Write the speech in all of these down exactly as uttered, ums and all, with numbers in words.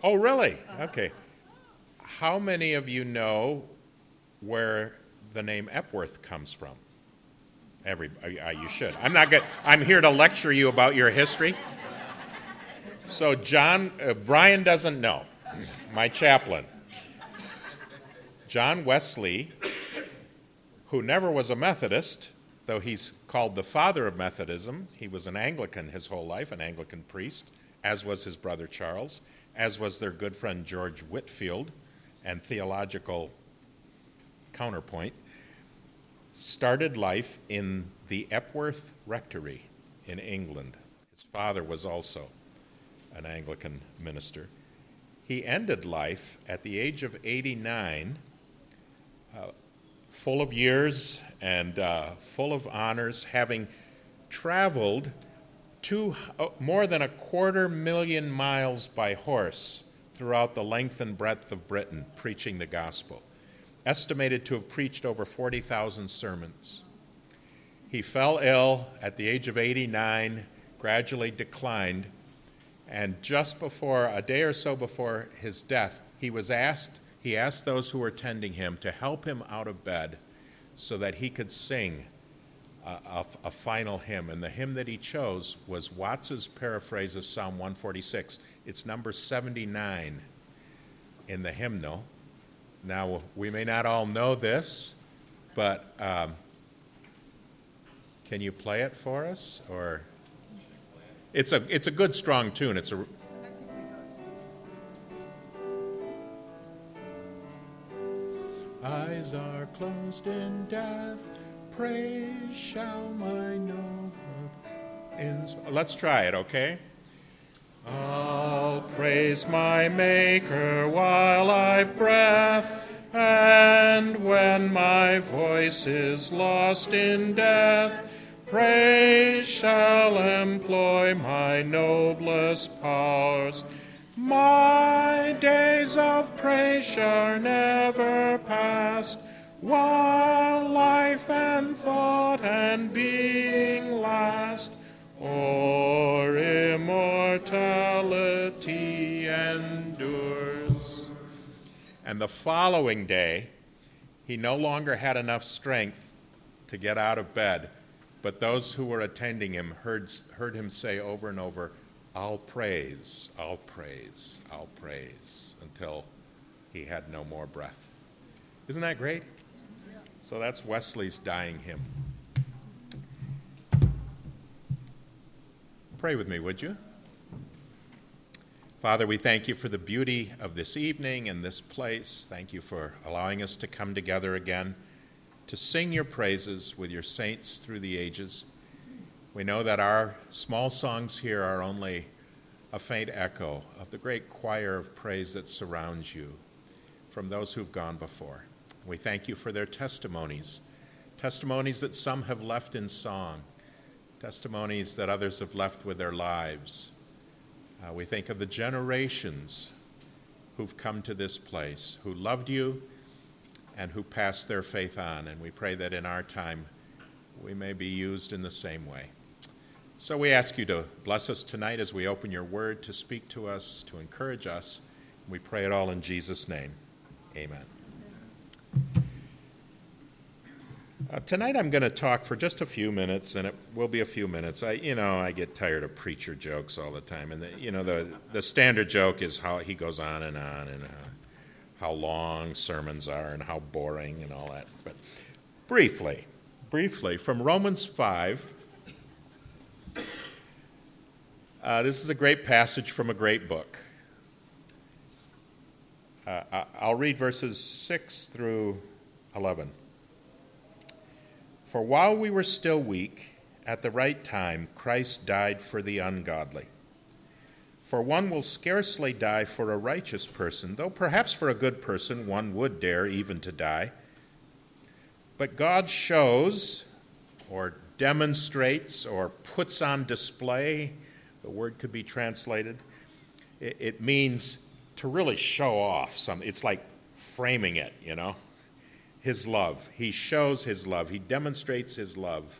Oh, really? Okay. How many of you know where the name Epworth comes from? Every, uh, you should. I'm not good. I'm here to lecture you about your history. So John, uh, Brian doesn't know, my chaplain. John Wesley, who never was a Methodist, though he's called the father of Methodism, he was an Anglican his whole life, an Anglican priest, as was his brother Charles, as was their good friend George Whitefield, and theological counterpoint, started life in the Epworth Rectory in England. His father was also an Anglican minister. He ended life at the age of eighty-nine, uh, full of years and uh, full of honors, having traveled two, uh, more than a quarter million miles by horse throughout the length and breadth of Britain, preaching the gospel. Estimated to have preached over forty thousand sermons. He fell ill at the age of eighty-nine, gradually declined, and just before, a day or so before his death, he was asked, he asked those who were tending him to help him out of bed so that he could sing a, a, a final hymn. And the hymn that he chose was Watts's paraphrase of Psalm one forty-six. It's number seventy-nine in the hymnal. Now, we may not all know this, but um, can you play it for us? Or it's a it's a good strong tune. It's a eyes are closed in death, praise shall my noble ins- Let's try it, okay? I'll praise my Maker while I've breath, and when my voice is lost in death, praise shall employ my noblest powers. My days of praise are never past, while life and thought and being last, or immortality endures. And the following day, he no longer had enough strength to get out of bed, but those who were attending him heard, heard him say over and over, I'll praise, I'll praise, I'll praise, until he had no more breath. Isn't that great? So that's Wesley's dying hymn. Pray with me, would you? Father, we thank you for the beauty of this evening and this place. Thank you for allowing us to come together again to sing your praises with your saints through the ages. We know that our small songs here are only a faint echo of the great choir of praise that surrounds you from those who've gone before. We thank you for their testimonies, testimonies that some have left in song, testimonies that others have left with their lives. Uh, we think of the generations who've come to this place, who loved you and who passed their faith on, and we pray that in our time we may be used in the same way. So we ask you to bless us tonight as we open your word to speak to us, to encourage us. We pray it all in Jesus' name. Amen. Uh, tonight I'm going to talk for just a few minutes, and it will be a few minutes. I, you know, I get tired of preacher jokes all the time, and the, you know, the the standard joke is how he goes on and on, and uh, how long sermons are, and how boring, and all that. But briefly, briefly from Romans five. Uh, this is a great passage from a great book. Uh, I'll read verses six through eleven. For while we were still weak, at the right time, Christ died for the ungodly. For one will scarcely die for a righteous person, though perhaps for a good person one would dare even to die. But God shows, or demonstrates, or puts on display, the word could be translated, it, it means to really show off something. It's like framing it, you know. His love. He shows his love. He demonstrates his love.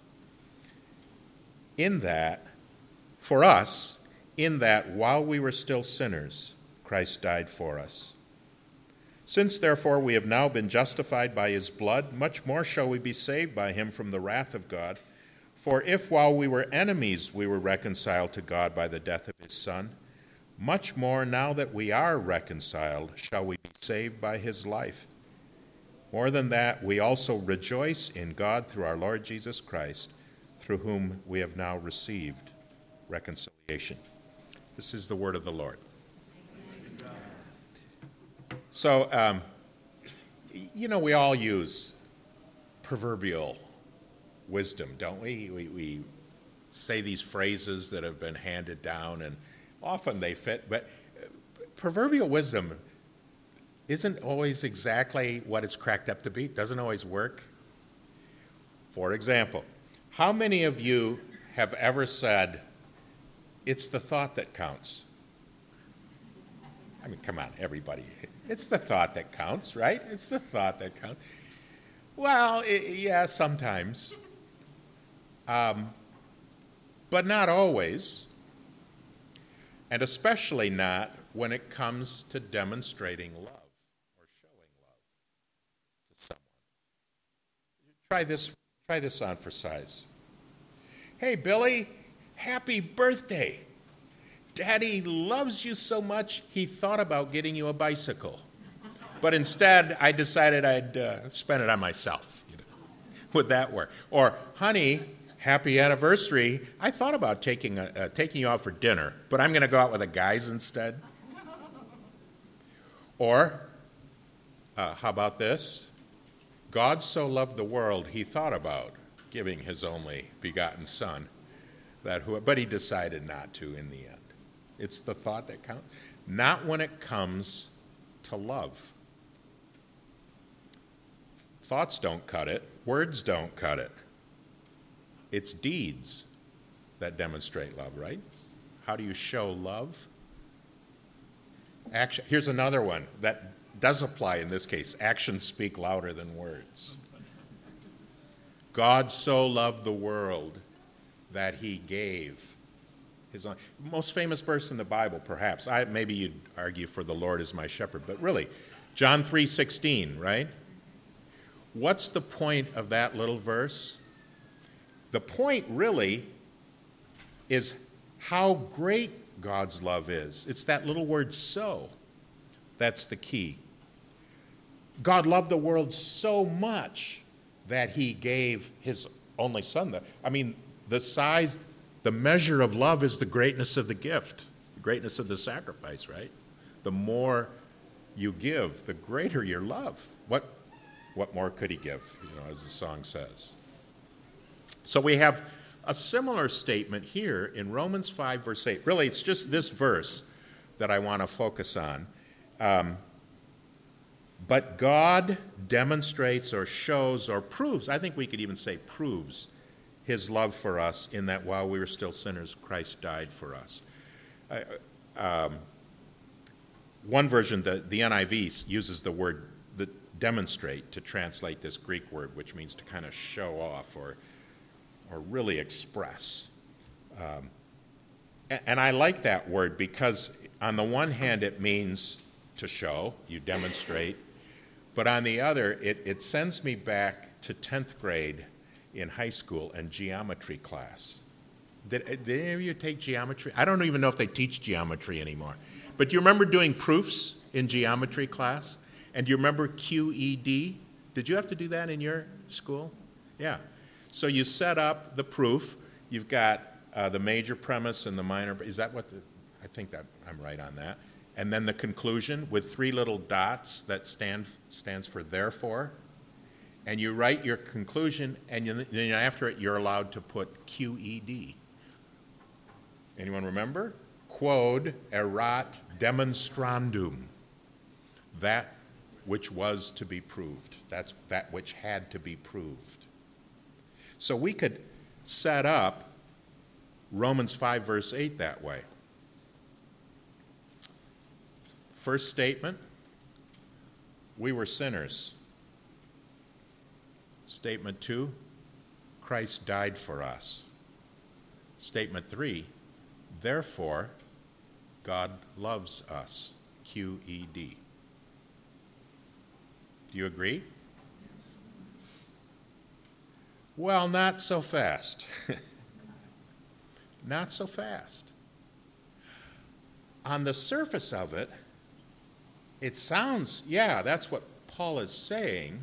In that, for us, in that while we were still sinners, Christ died for us. Since, therefore, we have now been justified by his blood, much more shall we be saved by him from the wrath of God. For if while we were enemies we were reconciled to God by the death of his Son, much more now that we are reconciled shall we be saved by his life. More than that, we also rejoice in God through our Lord Jesus Christ, through whom we have now received reconciliation. This is the word of the Lord. So, um, you know, we all use proverbial wisdom, don't we? we? We say these phrases that have been handed down, and often they fit, but proverbial wisdom isn't always exactly what it's cracked up to be. It doesn't always work. For example, how many of you have ever said, "It's the thought that counts"? I mean, come on, everybody. It's the thought that counts, right? It's the thought that counts. Well, it, yeah, sometimes. Um, but not always. And especially not when it comes to demonstrating love or showing love to someone. Try this, try this on for size. Hey, Billy, happy birthday. Daddy loves you so much, he thought about getting you a bicycle. But instead, I decided I'd uh, spend it on myself. You know. Would that work? Or, honey, happy anniversary. I thought about taking, a, uh, taking you out for dinner, but I'm going to go out with the guys instead. Or, uh, how about this? God so loved the world, he thought about giving his only begotten Son, that who, but he decided not to in the end. It's the thought that counts. Not when it comes to love. Thoughts don't cut it. Words don't cut it. It's deeds that demonstrate love, right? How do you show love? Action. Here's another one that does apply in this case. Actions speak louder than words. God so loved the world that he gave his own. Most famous verse in the Bible, perhaps. I, maybe you'd argue for the Lord is my shepherd, but really, John three sixteen, right? What's the point of that little verse? The point really is how great God's love is. It's that little word so. That's the key. God loved the world so much that he gave his only Son. I mean, the size, the measure of love is the greatness of the gift, the greatness of the sacrifice, right? The more you give, the greater your love. What, what more could he give, you know, as the song says? So we have a similar statement here in Romans five, verse eight. Really, it's just this verse that I want to focus on. Um, but God demonstrates or shows or proves, I think we could even say proves, his love for us in that while we were still sinners, Christ died for us. Uh, um, one version, the, the N I V, uses the word the, demonstrate to translate this Greek word, which means to kind of show off or, or really express. Um, and, and I like that word because on the one hand it means to show, you demonstrate, but on the other it, it sends me back to tenth grade in high school and geometry class. Did, did any of you take geometry? I don't even know if they teach geometry anymore. But do you remember doing proofs in geometry class? And do you remember Q E D? Did you have to do that in your school? Yeah. So you set up the proof. You've got uh, the major premise and the minor. Is that what the, I think that I'm right on that. And then the conclusion with three little dots that stand stands for therefore. And you write your conclusion, and then after it, you're allowed to put Q E D. Anyone remember? Quod erat demonstrandum. That which was to be proved. That's that which had to be proved. So we could set up Romans five, verse eight that way. First statement, we were sinners. Statement two, Christ died for us. Statement three, therefore, God loves us. Q E D. Do you agree? Well, not so fast. Not so fast. On the surface of it, it sounds, yeah, that's what Paul is saying.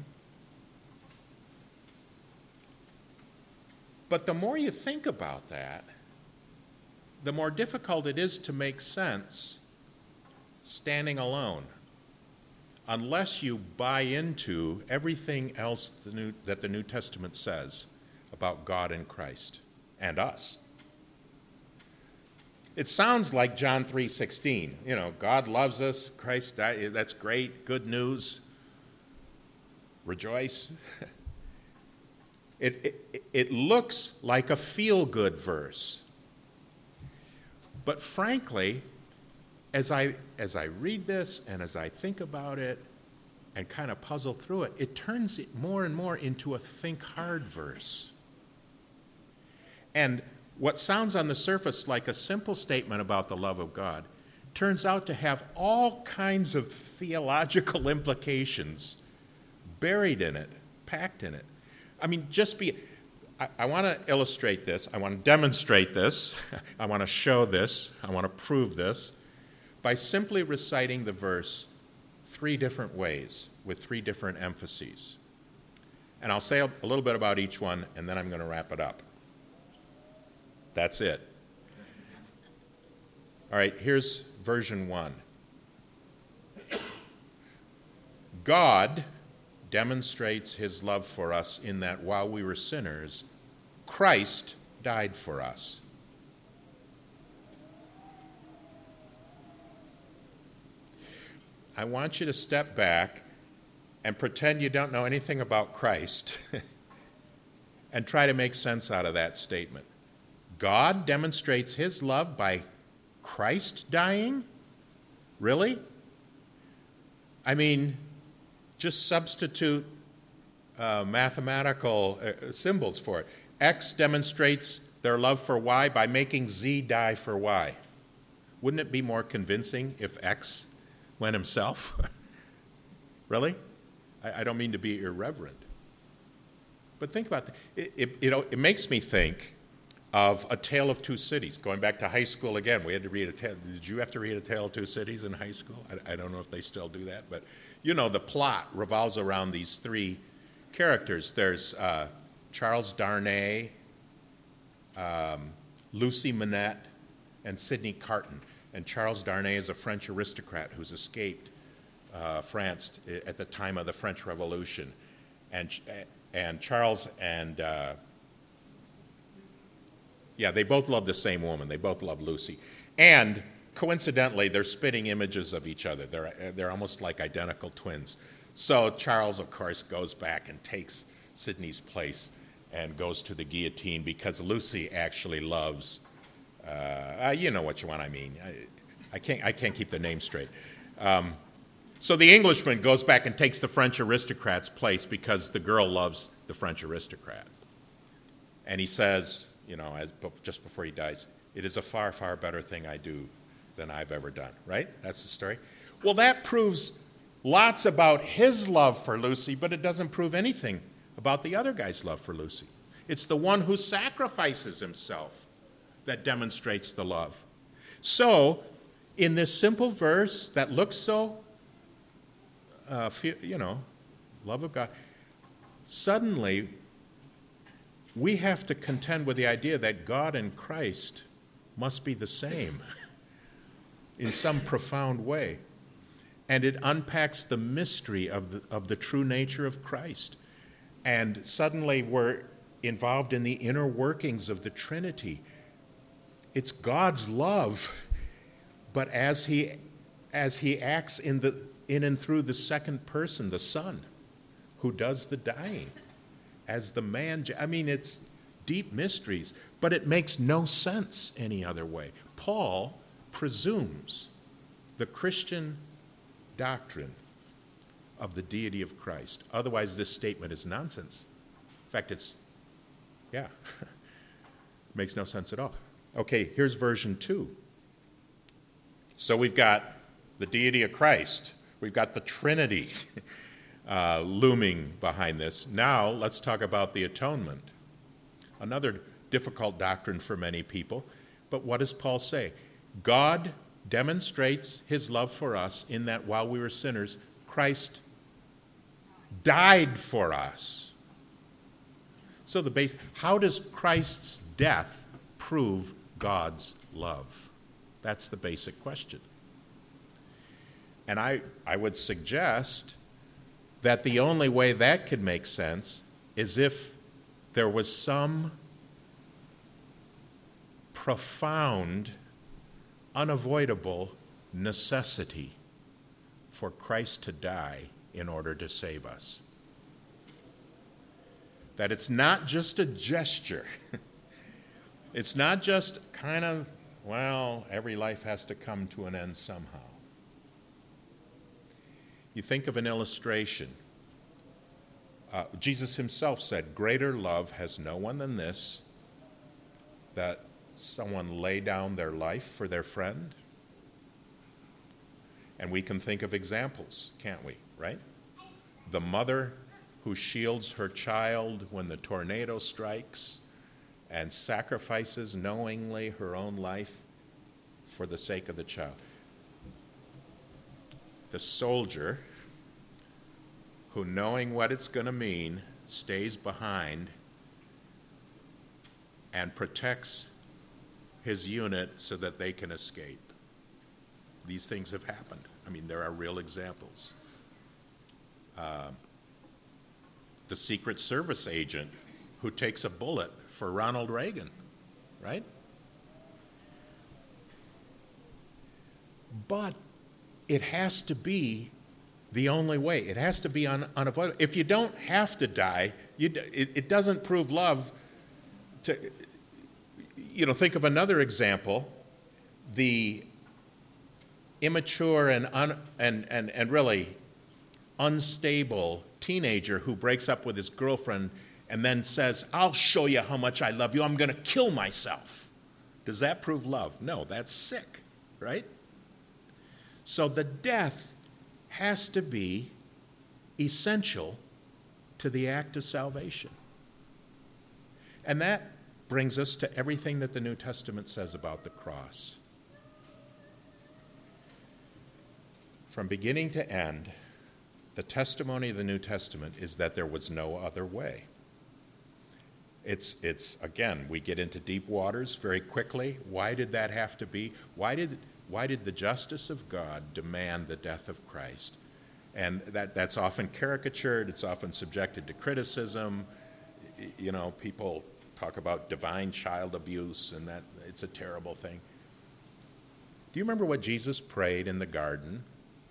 But the more you think about that, the more difficult it is to make sense standing alone, unless you buy into everything else the New, that the New Testament says about God and Christ and us. It sounds like John three sixteen. You know, God loves us, Christ died, that's great, good news, rejoice. It, it, it looks like a feel-good verse. But frankly, as I, as I read this and as I think about it and kind of puzzle through it, it turns it more and more into a think-hard verse. And what sounds on the surface like a simple statement about the love of God turns out to have all kinds of theological implications buried in it, packed in it. I mean, just be, I, I want to illustrate this, I want to demonstrate this, I want to show this, I want to prove this, by simply reciting the verse three different ways with three different emphases. And I'll say a, a little bit about each one, and then I'm going to wrap it up. That's it. All right, here's version one. God demonstrates his love for us in that while we were sinners, Christ died for us. I want you to step back and pretend you don't know anything about Christ and try to make sense out of that statement. God demonstrates his love by Christ dying? Really? I mean, just substitute uh, mathematical uh, symbols for it. X demonstrates their love for Y by making Z die for Y. Wouldn't it be more convincing if X went himself? Really? I, I don't mean to be irreverent. But think about that. It, it, it, it makes me think of A Tale of Two Cities. Going back to high school again, we had to read a tale. Did you have to read A Tale of Two Cities in high school? I, I don't know if they still do that, but you know, the plot revolves around these three characters. There's uh, Charles Darnay, um, Lucy Manette, and Sidney Carton. And Charles Darnay is a French aristocrat who's escaped uh, France at the time of the French Revolution. And, and Charles and, uh, yeah, they both love the same woman. They both love Lucy. And coincidentally, they're spitting images of each other. They're, they're almost like identical twins. So Charles, of course, goes back and takes Sidney's place and goes to the guillotine because Lucy actually loves, uh, uh, you know what you want, I mean. I, I, can't, I can't keep the name straight. Um, so the Englishman goes back and takes the French aristocrat's place because the girl loves the French aristocrat. And he says, you know, as just before he dies, it is a far, far better thing I do than I've ever done, right? That's the story. Well, that proves lots about his love for Lucy, but it doesn't prove anything about the other guy's love for Lucy. It's the one who sacrifices himself that demonstrates the love. So, in this simple verse that looks so, uh, you know, love of God, suddenly we have to contend with the idea that God and Christ must be the same in some profound way. And it unpacks the mystery of the, of the true nature of Christ. And suddenly we're involved in the inner workings of the Trinity. It's God's love, but as he, as he acts in, the, in and through the second person, the Son, who does the dying, as the man. I mean, it's deep mysteries, but it makes no sense any other way. Paul presumes the Christian doctrine of the deity of Christ. Otherwise, this statement is nonsense. In fact, it's, yeah, makes no sense at all. Okay, here's version two. So we've got the deity of Christ. We've got the Trinity uh, looming behind this. Now let's talk about the atonement. Another difficult doctrine for many people. But what does Paul say? God demonstrates his love for us in that while we were sinners, Christ died for us. So the base, how does Christ's death prove God's love? That's the basic question. And I, I would suggest that the only way that could make sense is if there was some profound, unavoidable necessity for Christ to die in order to save us. That it's not just a gesture. It's not just kind of, well, every life has to come to an end somehow. You think of an illustration. Uh, Jesus himself said, "Greater love has no one than this, that someone lay down their life for their friend." And we can think of examples, can't we, right? The mother who shields her child when the tornado strikes and sacrifices knowingly her own life for the sake of the child. The soldier who, knowing what it's going to mean, stays behind and protects his unit so that they can escape. These things have happened. I mean, there are real examples. Uh, the Secret Service agent who takes a bullet for Ronald Reagan, right? But it has to be the only way. It has to be un- unavoidable. If you don't have to die, you d- it, it doesn't prove love. To, you know, think of another example: the immature and un- and and and really unstable teenager who breaks up with his girlfriend and then says, "I'll show you how much I love you. I'm going to kill myself." Does that prove love? No, that's sick, right? So the death has to be essential to the act of salvation. And that brings us to everything that the New Testament says about the cross. From beginning to end, the testimony of the New Testament is that there was no other way. It's, it's again, we get into deep waters very quickly. Why did that have to be? Why did, why did the justice of God demand the death of Christ? And that, that's often caricatured. It's often subjected to criticism. You know, people talk about divine child abuse, and that it's a terrible thing. Do you remember what Jesus prayed in the garden?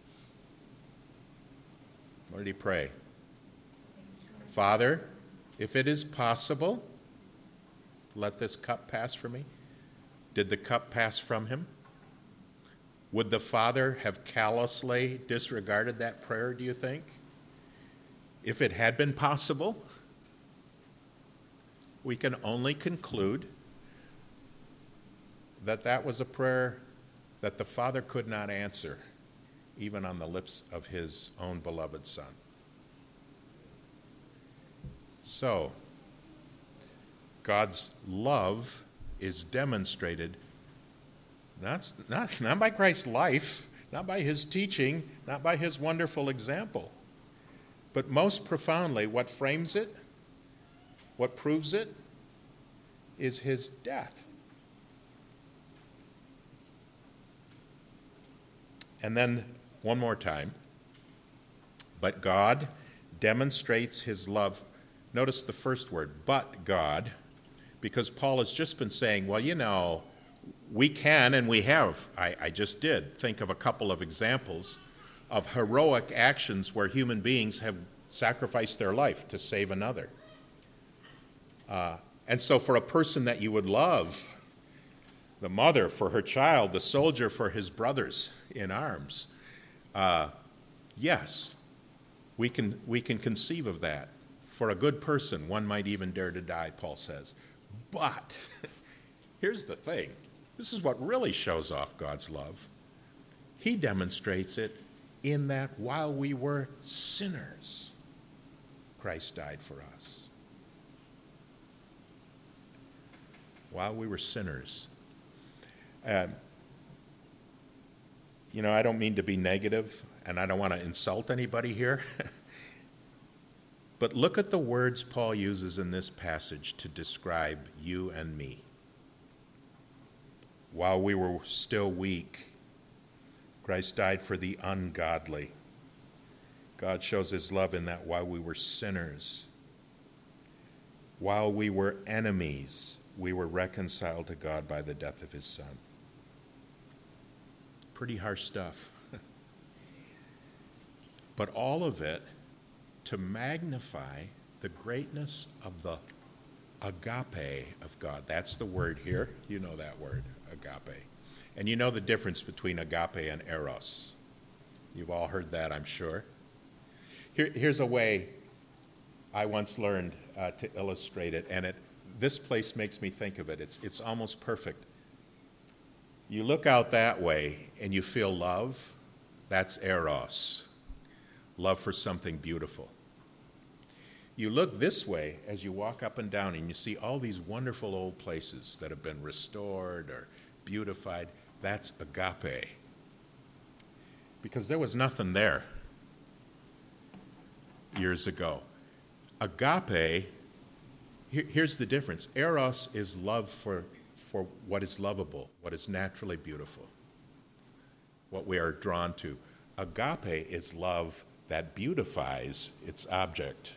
What did he pray? "Father, if it is possible, let this cup pass from me." Did the cup pass from him? Would the Father have callously disregarded that prayer, do you think? If it had been possible, we can only conclude that that was a prayer that the Father could not answer, even on the lips of his own beloved Son. So, God's love is demonstrated not, not, not by Christ's life, not by his teaching, not by his wonderful example, but most profoundly, what frames it, what proves it, is his death. And then, one more time, but God demonstrates his love. Notice the first word, but God, because Paul has just been saying, well, you know, we can and we have, I, I just did, think of a couple of examples of heroic actions where human beings have sacrificed their life to save another. Uh, and so for a person that you would love, the mother for her child, the soldier for his brothers in arms, uh, yes, we can, we can conceive of that. For a good person, one might even dare to die, Paul says. But here's the thing. This is what really shows off God's love. he demonstrates it in that while we were sinners, Christ died for us. While we were sinners. Uh, you know, I don't mean to be negative, and I don't want to insult anybody here. But look at the words Paul uses in this passage to describe you and me. While we were still weak, Christ died for the ungodly. God shows his love in that while we were sinners, while we were enemies, we were reconciled to God by the death of his Son. Pretty harsh stuff. But all of it to magnify the greatness of the agape of God. That's the word here. You know that word, agape. And you know the difference between agape and eros. You've all heard that, I'm sure. Here, here's a way I once learned uh, to illustrate it, and it this place makes me think of it. It's, it's almost perfect. You look out that way and you feel love. That's eros, love for something beautiful. You look this way as you walk up and down and you see all these wonderful old places that have been restored or beautified. That's agape. Because there was nothing there years ago. Agape, here, here's the difference. Eros is love for, for what is lovable, what is naturally beautiful, what we are drawn to. Agape is love that beautifies its object.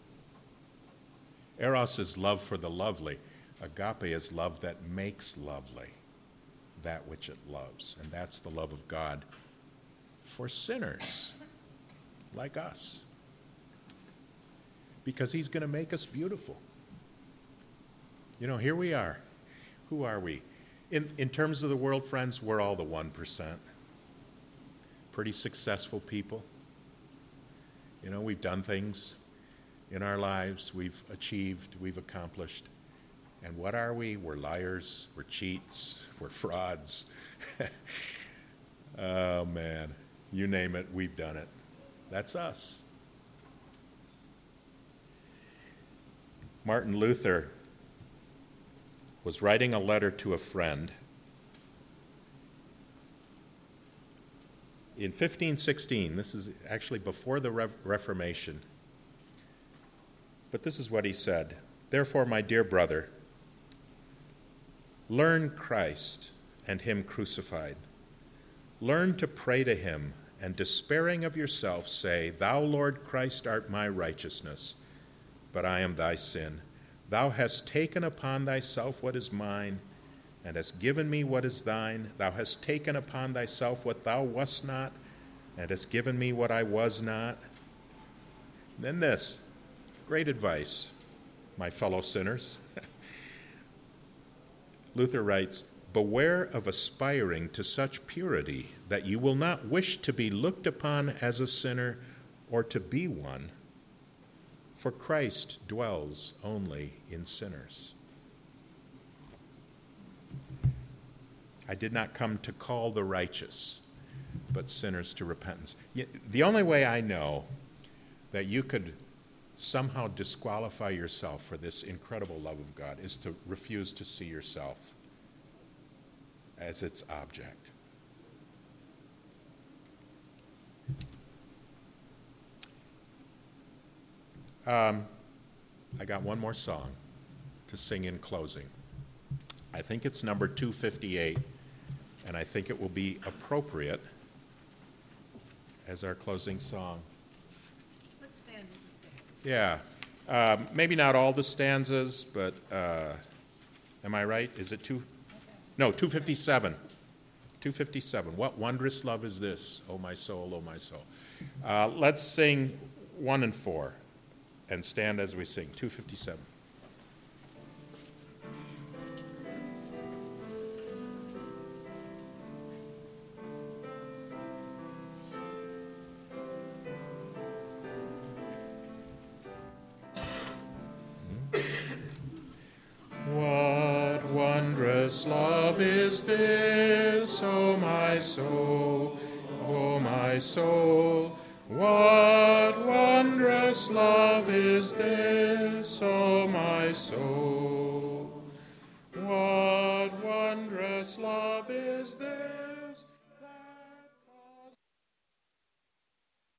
Eros is love for the lovely. Agape is love that makes lovely that which it loves. And that's the love of God for sinners like us. Because he's going to make us beautiful. You know, here we are. Who are we? In, in terms of the world, friends, we're all the one percent. Pretty successful people. You know, we've done things in our lives, we've achieved, we've accomplished. And what are we? We're liars, we're cheats, we're frauds. Oh, man. You name it, we've done it. That's us. Martin Luther was writing a letter to a friend. In fifteen sixteen, this is actually before the Re- Reformation, but this is what he said. Therefore, my dear brother, learn Christ and him crucified. Learn to pray to him, and despairing of yourself, say, Thou, Lord Christ, art my righteousness, but I am thy sin. Thou hast taken upon thyself what is mine, and hast given me what is thine. Thou hast taken upon thyself what thou wast not, and hast given me what I was not. Then this, great advice, my fellow sinners. Luther writes, Beware of aspiring to such purity that you will not wish to be looked upon as a sinner or to be one, for Christ dwells only in sinners. I did not come to call the righteous, but sinners to repentance. The only way I know that you could somehow disqualify yourself for this incredible love of God is to refuse to see yourself as its object. Um, I got one more song to sing in closing. I think it's number two fifty-eight, and I think it will be appropriate as our closing song. What stanzas we sing? Yeah, um, maybe not all the stanzas, but uh, am I right? Is it two? No, two fifty-seven. two fifty-seven. What wondrous love is this, O my soul, O my soul. Uh, let's sing one and four and stand as we sing. two fifty-seven. Love is this, O my soul, my soul. What wondrous love is this, O my soul?